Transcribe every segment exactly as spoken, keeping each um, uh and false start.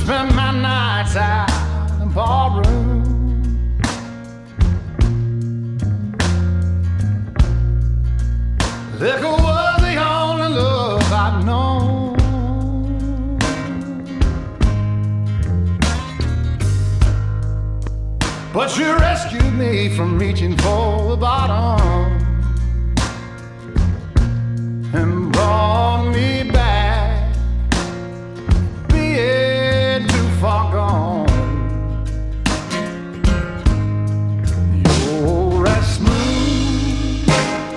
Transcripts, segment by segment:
spend my nights out in ballroom. Liquor was the only love I'd known. But you rescued me from reaching for the bottom and brought me back, being too far gone. You're as smooth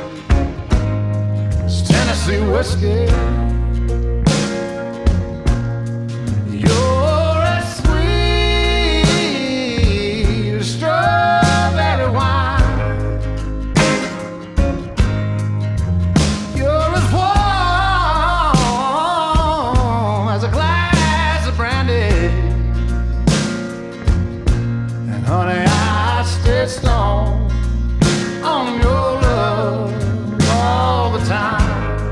as Tennessee whiskey. You're as sweet as strawberry wine. You're as warm as a glass of brandy. And honey, I stay stone on your love all the time.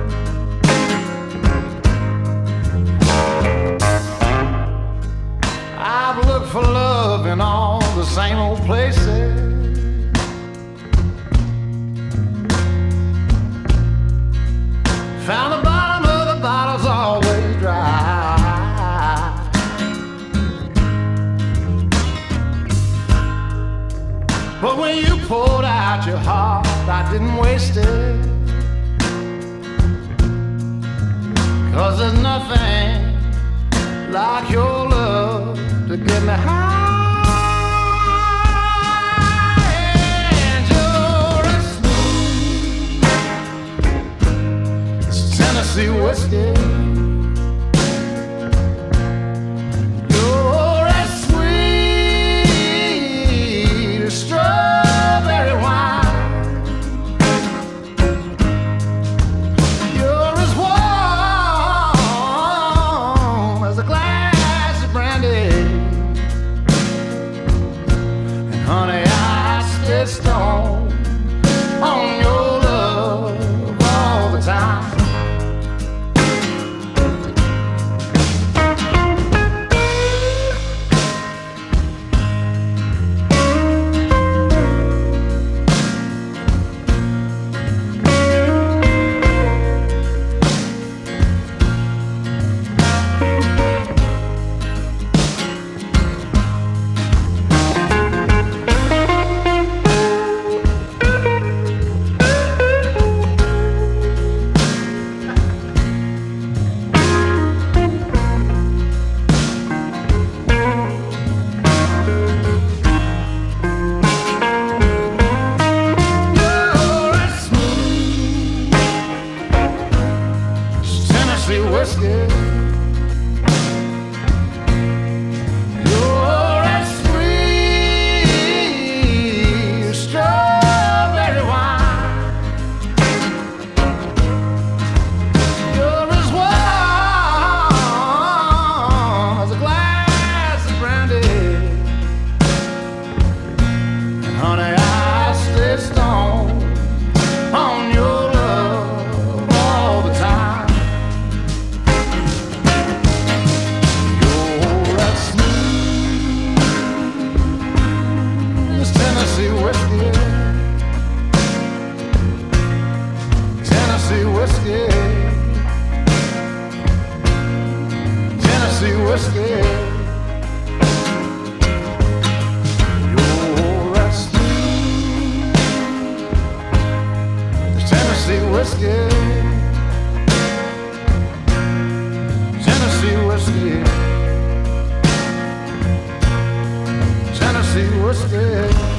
I've looked for love in all the same old places. Found the bottom of the bottle's always dry. But when you poured out your heart, I didn't waste it. 'Cause there's nothing like your love to get me high. And you're as smooth as Tennessee whiskey. You're as sweet as strawberry wine. You're as warm as a glass of brandy. And honey, I stay stone on your love all the time. Whiskey. You're as sweet as strawberry wine. You're as warm as a glass of brandy. And honey, I stay stone on your love all the time. Tennessee whiskey, Tennessee whiskey, Tennessee whiskey. You're as sweet as Tennessee whiskey, Tennessee whiskey, Tennessee whiskey.